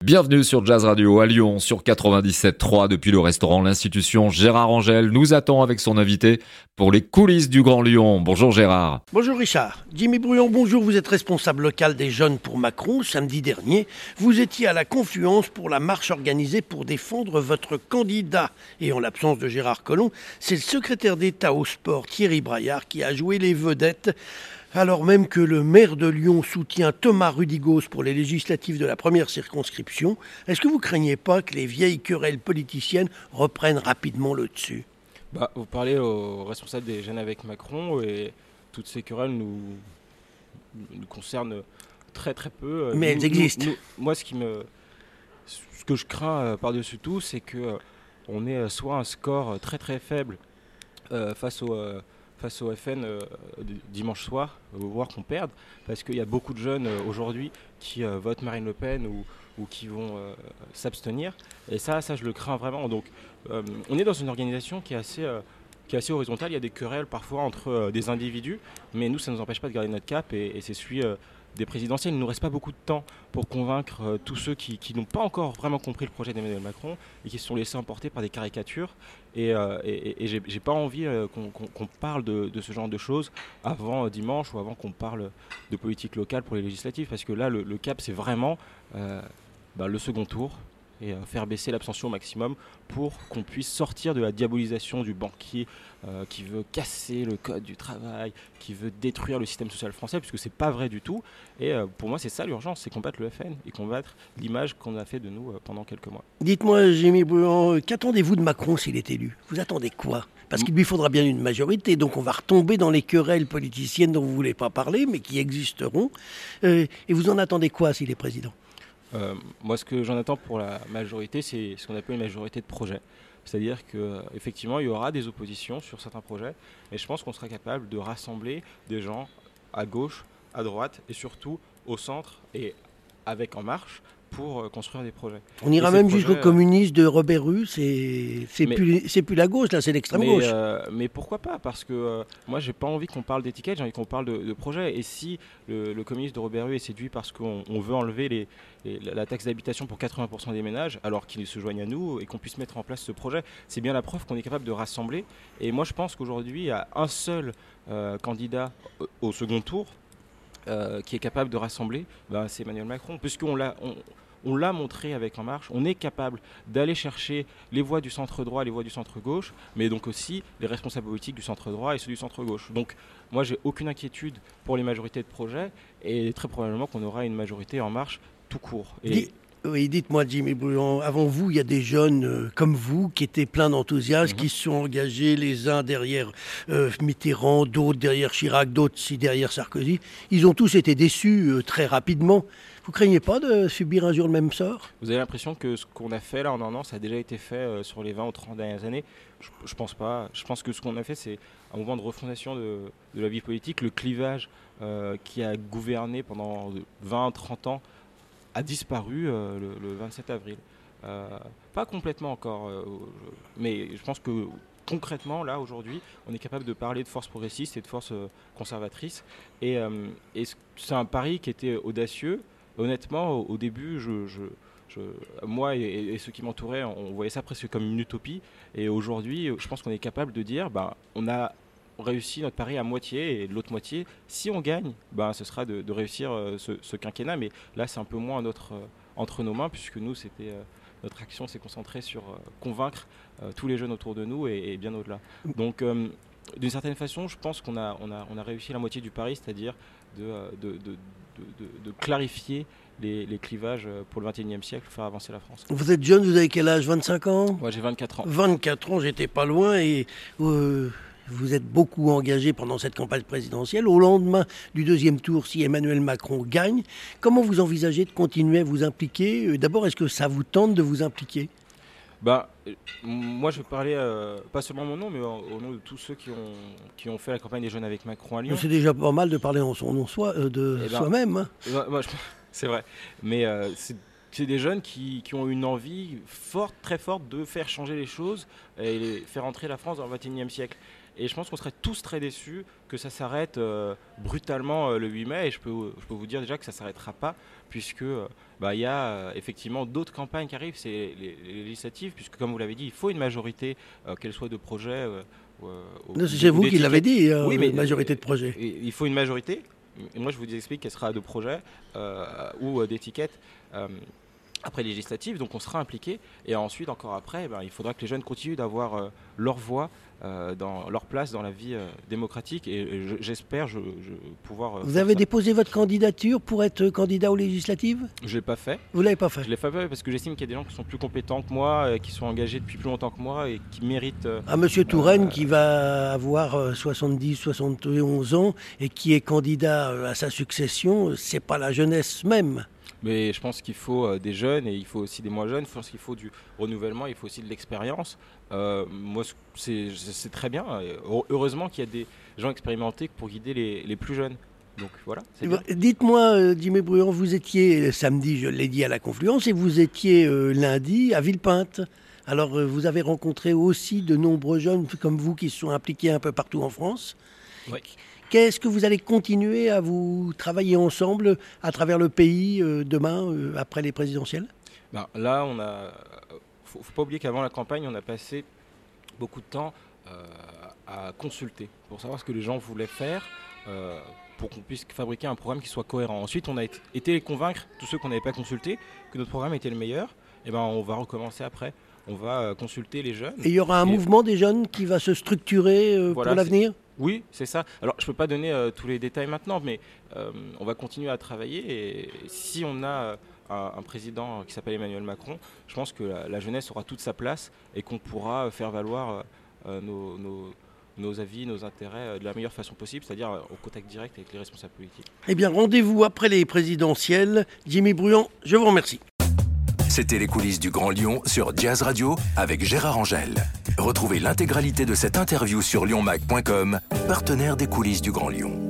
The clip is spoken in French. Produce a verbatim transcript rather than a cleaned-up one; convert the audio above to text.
Bienvenue sur Jazz Radio à Lyon sur quatre-vingt-dix-sept trois depuis le restaurant L'Institution. Gérard Angel nous attend avec son invité pour les coulisses du Grand Lyon. Bonjour Gérard. Bonjour Richard. Jimmy Brouillon, bonjour. Vous êtes responsable local des jeunes pour Macron. Samedi dernier, vous étiez à la Confluence pour la marche organisée pour défendre votre candidat. Et en l'absence de Gérard Collomb, c'est le secrétaire d'État au sport Thierry Braillard qui a joué les vedettes. Alors même que le maire de Lyon soutient Thomas Rudigos pour les législatives de la première circonscription, est-ce que vous craignez pas que les vieilles querelles politiciennes reprennent rapidement le dessus ? Bah, vous parlez aux responsables des Jeunes avec Macron et toutes ces querelles nous, nous concernent très très peu. Mais nous, elles existent. Nous, nous, moi, ce, qui me, ce que je crains euh, par-dessus tout, c'est qu'on ait euh, soit un score très très faible euh, face au... Euh, face au F N euh, dimanche soir, euh, voire qu'on perde, parce qu'il y a beaucoup de jeunes euh, aujourd'hui qui euh, votent Marine Le Pen ou, ou qui vont euh, s'abstenir. Et ça, ça, je le crains vraiment. Donc, euh, on est dans une organisation qui est assez, euh, qui est assez horizontale. Il y a des querelles parfois entre euh, des individus, mais nous, ça ne nous empêche pas de garder notre cap. Et, et c'est celui euh, des présidentielles. Il ne nous reste pas beaucoup de temps pour convaincre euh, tous ceux qui, qui n'ont pas encore vraiment compris le projet d'Emmanuel Macron et qui se sont laissés emporter par des caricatures. Et, euh, et, et j'ai, j'ai pas envie euh, qu'on, qu'on, qu'on parle de, de ce genre de choses avant euh, dimanche ou avant qu'on parle de politique locale pour les législatives, parce que là, le, le cap, c'est vraiment euh, bah, le second tour et euh, faire baisser l'abstention au maximum pour qu'on puisse sortir de la diabolisation du banquier euh, qui veut casser le code du travail, qui veut détruire le système social français, puisque c'est pas vrai du tout. Et euh, pour moi, c'est ça l'urgence, c'est combattre le F N et combattre l'image qu'on a fait de nous euh, pendant quelques mois. Dites-moi, Jimmy Brouillon, qu'attendez-vous de Macron s'il est élu ? Vous attendez quoi ? Parce qu'il lui faudra bien une majorité, donc on va retomber dans les querelles politiciennes dont vous ne voulez pas parler, mais qui existeront. Euh, et vous en attendez quoi s'il est président ? Euh, moi, ce que j'en attends pour la majorité, c'est ce qu'on appelle une majorité de projet. C'est-à-dire qu'effectivement, il y aura des oppositions sur certains projets, mais je pense qu'on sera capable de rassembler des gens à gauche, à droite et surtout au centre et avec En Marche pour euh, construire des projets. On ira et même projets, jusqu'au euh... communiste de Robert Rue, c'est, c'est, mais, plus, c'est plus la gauche, là, c'est l'extrême mais, gauche. Euh, mais pourquoi pas ? Parce que euh, moi, j'ai pas envie qu'on parle d'étiquette, j'ai envie qu'on parle de, de projet. Et si le, le communiste de Robert Rue est séduit parce qu'on on veut enlever les, les, la taxe d'habitation pour quatre-vingts pour cent des ménages, alors qu'ils se joignent à nous et qu'on puisse mettre en place ce projet, c'est bien la preuve qu'on est capable de rassembler. Et moi, je pense qu'aujourd'hui, il y a un seul euh, candidat au, au second tour euh, qui est capable de rassembler, ben, c'est Emmanuel Macron, puisqu'on l'a... On, On l'a montré avec En Marche, on est capable d'aller chercher les voix du centre-droit, les voix du centre-gauche, mais donc aussi les responsables politiques du centre-droit et ceux du centre-gauche. Donc moi, j'ai aucune inquiétude pour les majorités de projets et très probablement qu'on aura une majorité En Marche tout court. Et Dis, oui, dites-moi, Jimmy Brouillon, avant vous, il y a des jeunes euh, comme vous qui étaient pleins d'enthousiasme, mmh. qui se sont engagés les uns derrière euh, Mitterrand, d'autres derrière Chirac, d'autres si derrière Sarkozy. Ils ont tous été déçus euh, très rapidement. Vous craignez pas de subir un jour le même sort ? Vous avez l'impression que ce qu'on a fait là en un an, ça a déjà été fait euh, sur les vingt ou trente dernières années ? Je, je pense pas. Je pense que ce qu'on a fait, c'est un mouvement de refondation de, de la vie politique. Le clivage euh, qui a gouverné pendant vingt à trente ans a disparu euh, le, le vingt-sept avril. Euh, pas complètement encore, euh, mais je pense que concrètement, là, aujourd'hui, on est capable de parler de force progressiste et de force euh, conservatrice. Et, euh, et c'est un pari qui était audacieux. Honnêtement, au, au début, je, je, je, moi et, et ceux qui m'entouraient, on voyait ça presque comme une utopie. Et aujourd'hui, je pense qu'on est capable de dire, ben, on a réussi notre pari à moitié, et l'autre moitié, si on gagne, ben, ce sera de, de réussir euh, ce, ce quinquennat. Mais là, c'est un peu moins notre, euh, entre nos mains, puisque nous, c'était, euh, notre action s'est concentrée sur euh, convaincre euh, tous les jeunes autour de nous et, et bien au-delà. Donc, euh, d'une certaine façon, je pense qu'on a, on a, on a réussi la moitié du pari, c'est-à-dire de, de, de, de, de, de clarifier les, les clivages pour le vingt et unième siècle, faire avancer la France. Vous êtes jeune, vous avez quel âge ? vingt-cinq ans ? Moi, j'ai vingt-quatre ans. vingt-quatre ans, j'étais pas loin et euh, vous êtes beaucoup engagé pendant cette campagne présidentielle. Au lendemain du deuxième tour, si Emmanuel Macron gagne, comment vous envisagez de continuer à vous impliquer ? D'abord, est-ce que ça vous tente de vous impliquer ? Ben, moi, je vais parler, euh, pas seulement mon nom, mais au, au nom de tous ceux qui ont, qui ont fait la campagne des Jeunes avec Macron à Lyon. C'est déjà pas mal de parler en son nom soi, euh, de eh ben, soi-même. Hein. Ben, moi, je, c'est vrai. Mais euh, c'est, c'est des jeunes qui, qui ont une envie forte, très forte, de faire changer les choses et les, faire entrer la France dans le vingt et unième siècle. Et je pense qu'on serait tous très déçus que ça s'arrête euh, brutalement euh, le huit mai. Et je peux, je peux vous dire déjà que ça ne s'arrêtera pas, puisque euh, bah, y a euh, effectivement d'autres campagnes qui arrivent, c'est les, les législatives, puisque comme vous l'avez dit, il faut une majorité, euh, qu'elle soit de projet. Euh, euh, c'est vous qui l'avez dit, euh, oui, mais, une majorité de projets. Il faut une majorité. Et moi, je vous explique qu'elle sera de projet euh, ou d'étiquette. Euh, après législative, donc on sera impliqué, et ensuite encore après, ben, il faudra que les jeunes continuent d'avoir euh, leur voix, euh, dans leur place dans la vie euh, démocratique, et, et je, j'espère je, je pouvoir. Euh, Vous avez ça. déposé votre candidature pour être candidat aux législatives ? Je l'ai pas fait. Vous l'avez pas fait ? Je l'ai pas fait parce que j'estime qu'il y a des gens qui sont plus compétents que moi, euh, qui sont engagés depuis plus longtemps que moi et qui méritent. Euh, ah, Monsieur Touraine, euh, qui va avoir euh, soixante-dix, soixante et onze ans et qui est candidat euh, à sa succession, c'est pas la jeunesse même. Mais je pense qu'il faut euh, des jeunes et il faut aussi des moins jeunes. Je pense qu'il faut du renouvellement, il faut aussi de l'expérience. Euh, moi, c'est, c'est très bien. Heureusement qu'il y a des gens expérimentés pour guider les, les plus jeunes. Donc voilà. C'est bien. Dites-moi, euh, Jimmy Bruyon, vous étiez samedi, je l'ai dit, à la Confluence, et vous étiez euh, lundi à Villepinte. Alors, euh, vous avez rencontré aussi de nombreux jeunes comme vous qui se sont impliqués un peu partout en France. Oui. Qu'est-ce que vous allez continuer à vous travailler ensemble à travers le pays euh, demain, euh, après les présidentielles ? Ben, là, on a. Faut, faut pas oublier qu'avant la campagne, on a passé beaucoup de temps euh, à consulter pour savoir ce que les gens voulaient faire, euh, pour qu'on puisse fabriquer un programme qui soit cohérent. Ensuite, on a été les convaincre, tous ceux qu'on n'avait pas consultés, que notre programme était le meilleur. Et ben, on va recommencer après. On va consulter les jeunes. Et il y aura un et mouvement des jeunes qui va se structurer euh, voilà, pour l'avenir ? Oui, c'est ça. Alors, je ne peux pas donner euh, tous les détails maintenant, mais euh, on va continuer à travailler. Et si on a euh, un, un président qui s'appelle Emmanuel Macron, je pense que la, la jeunesse aura toute sa place et qu'on pourra faire valoir euh, nos, nos, nos avis, nos intérêts de la meilleure façon possible, c'est-à-dire en contact direct avec les responsables politiques. Eh bien, rendez-vous après les présidentielles. Jimmy Bruyon, je vous remercie. C'était les coulisses du Grand Lyon sur Jazz Radio avec Gérard Angel. Retrouvez l'intégralité de cette interview sur lyon mag point com, partenaire des coulisses du Grand Lyon.